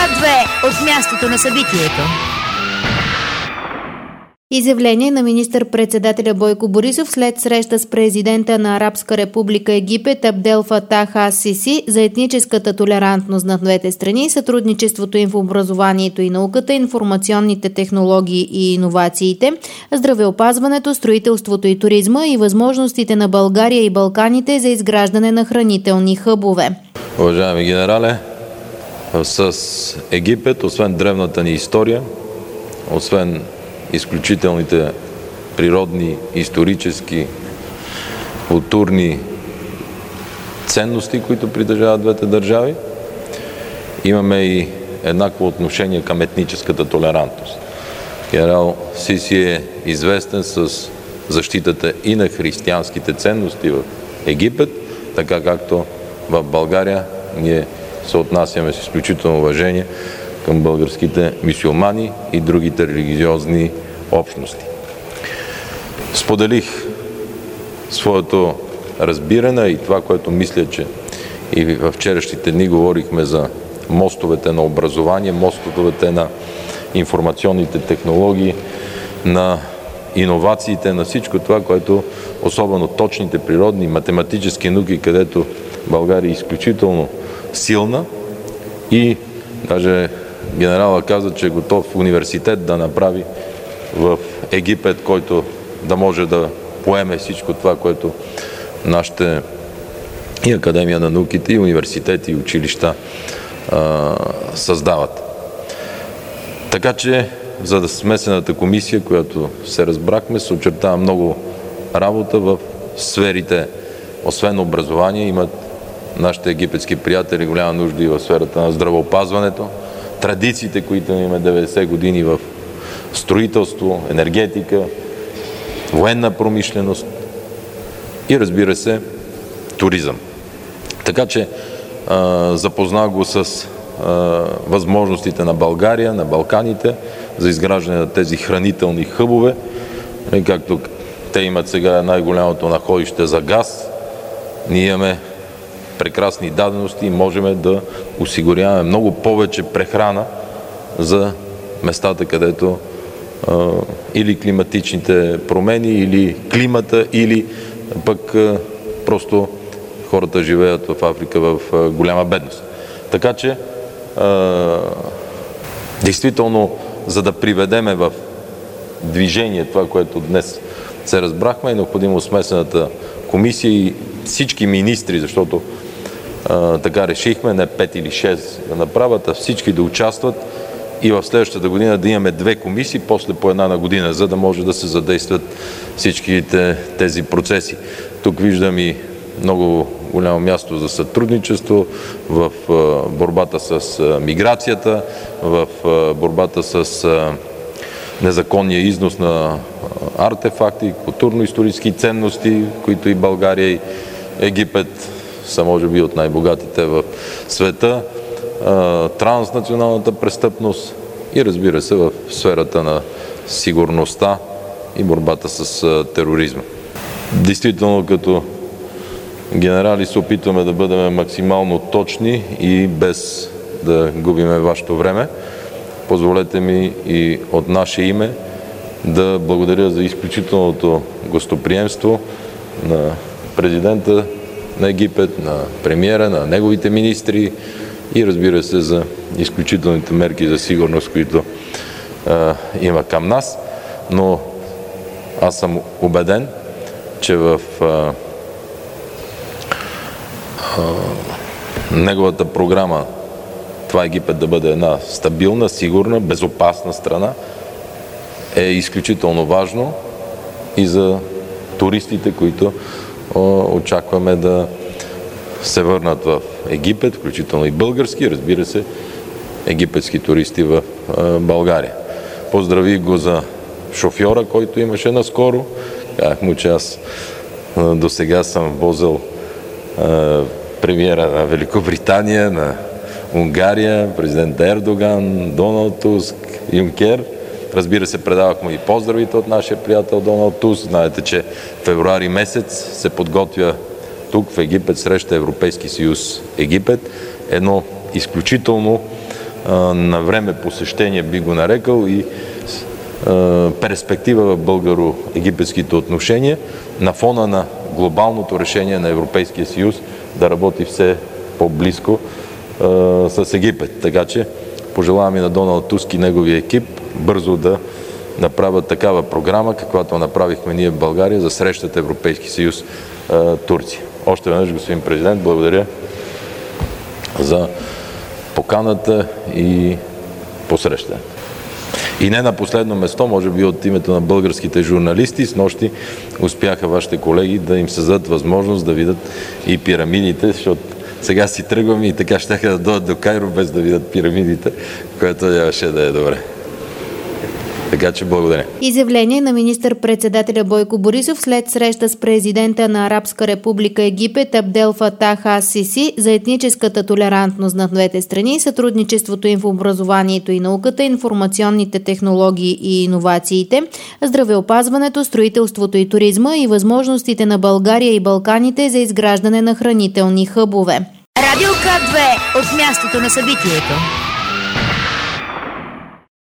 Свят 2 от мястото на събитието. Изявление на министър-председателя Бойко Борисов след среща с президента на Арабска република Египет Абдел Фатах ас-Сиси за етническата толерантност на двете страни, сътрудничеството им в образованието и науката, информационните технологии и иновациите, здравеопазването, строителството и туризма и възможностите на България и Балканите за изграждане на хранителни хъбове. Уважаеми генерале, с Египет, освен древната ни история, освен изключителните природни, исторически, културни ценности, които притежават двете държави, имаме и еднакво отношение към етническата толерантност. Генерал Сиси е известен с защитата и на християнските ценности в Египет, така както в България ние се отнасяме с изключително уважение към българските мюсюлмани и другите религиозни общности. Споделих своето разбиране и това, което мисля, че и във вчерашните дни говорихме за мостовете на образование, мостовете на информационните технологии, на иновациите, на всичко това, което особено точните природни, математически науки, където България е изключително силна и даже генерала каза, че е готов университет да направи в Египет, който да може да поеме всичко това, което нашите и Академия на науките, и университети, и училища създават. Така че за смесената комисия, която се разбрахме, се очертава много работа в сферите, освен образование, имат нашите египетски приятели голяма нужда и в сферата на здравеопазването, традициите, които имаме 90 години в строителство, енергетика, военна промишленост и, разбира се, туризъм. Така че запознах го с възможностите на България, на Балканите за изграждане на тези хранителни хъбове, както те имат сега най-голямото находище за газ. Ние имаме прекрасни дадености и можем да осигуряваме много повече прехрана за местата, където или климатичните промени, или климата, или пък просто хората живеят в Африка в голяма бедност. Така че, действително, за да приведеме в движение това, което днес се разбрахме, е необходимо смесената комисия и всички министри, защото така решихме, не 5 или 6 да направят, а всички да участват и в следващата година да имаме 2 комисии, после по една на година, за да може да се задействат всичките тези процеси. Тук виждам и много голямо място за сътрудничество в борбата с миграцията, в борбата с незаконния износ на артефакти, културно-исторически ценности, които и България, и Египет са може би от най-богатите в света, транснационалната престъпност и, разбира се, в сферата на сигурността и борбата с тероризма. Действително, като генерали се опитваме да бъдем максимално точни и без да губиме вашето време. Позволете ми и от наше име да благодаря за изключителното гостоприемство на президента на Египет, на премиера, на неговите министри и, разбира се, за изключителните мерки за сигурност, които има към нас. Но аз съм убеден, че в неговата програма това Египет да бъде една стабилна, сигурна, безопасна страна е изключително важно и за туристите, които очакваме да се върнат в Египет, включително и български, разбира се, египетски туристи в България. Поздравих го за шофьора, който имаше наскоро. Казах му, че аз до сега съм возил премиера на Великобритания, на Унгария, президент Ердоган, Доналд Туск, Юнкер. Разбира се, предавахме и поздравите от нашия приятел Доналд Туск. Знаете, че февруари месец се подготвя тук в Египет среща Европейски съюз Египет. Едно изключително на време посещение, би го нарекал, и перспектива в българо-египетските отношения на фона на глобалното решение на Европейския съюз да работи все по-близко с Египет. Така че пожелавам и на Доналд Туск и неговия екип бързо да направят такава програма, каквато направихме ние в България за срещата Европейски съюз Турция. Още веднъж, господин президент, благодаря за поканата и посрещането. И не на последно место, може би от името на българските журналисти, снощи успяха вашите колеги да им създадат възможност да видят и пирамидите, защото сега си тръгваме и така щяха да дойдат до Кайро без да видят пирамидите, което нямаше да е добре. Така че благодаря. Изявление на министър-председателя Бойко Борисов след среща с президента на Арабска република Египет Абдел Фатах ас-Сиси за етническата толерантност на двете страни, сътрудничеството им в образованието и науката, информационните технологии и иновациите, здравеопазването, строителството и туризма и възможностите на България и Балканите за изграждане на хранителни хъбове. Радио К2 от мястото на събитието.